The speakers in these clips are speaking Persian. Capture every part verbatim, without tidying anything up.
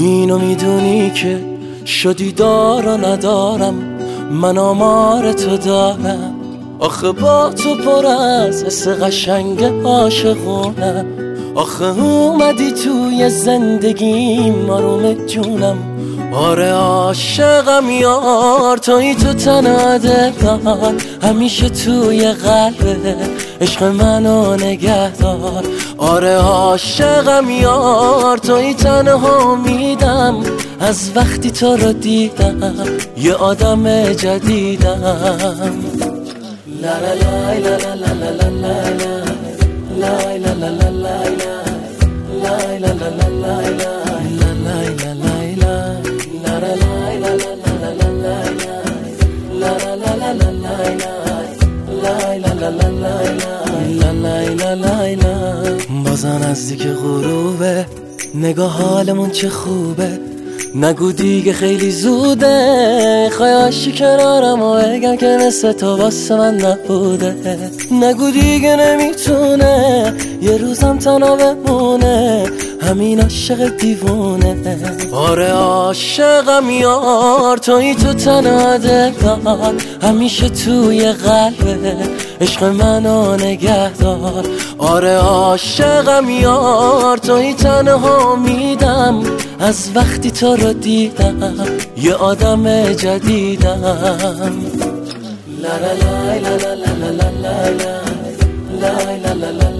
اینو میدونی که شدی دار و ندارم، من آمار تو دارم. آخه با تو پر از حس قشنگ عاشقونم، آخه اومدی توی زندگیم آروم جونم. آره عاشقم یار، توی تو تنها دلم، همیشه توی قلبه عشق منو نگه دار. آره عاشقم یار، توی تنها میدم، از وقتی تو رو دیدم یه آدم جدیدم. لا لا لا لا لا لا لا لا لا لا لا لا لا لا لا. بازم نزدیک غروبه، نگاه حالمون چه خوبه، نگو دیگه خیلی زوده، خواهی کنارم و بگم که مثل تو واسه من نبوده. نگو دیگه نمیتونه یه روزم تنها بمونه، همین عاشق دیوونه. آره عاشقم یار، توی تو تنها دلم، همیشه توی قلبه عشق منو نگه دار. آره عاشقم یار، توی تنها میدم، از وقتی تو رو دیدم یه آدم جدیدم. لا لا لا لا لا لا لا لا لا لا لا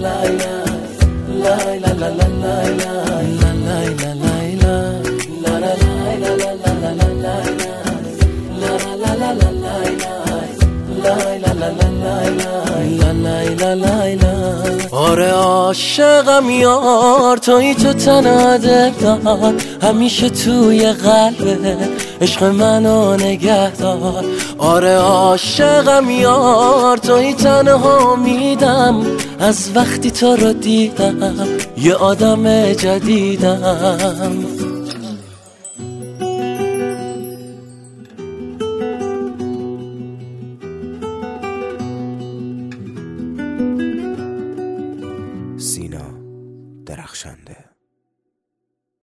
آره عاشقم یار، توی تو تنها دلم، همیشه توی قلبه عشق منو نگه دار. آره عاشقم یار، توی تنها میدم، از وقتی تو رو دیدم یه آدم جدیدم.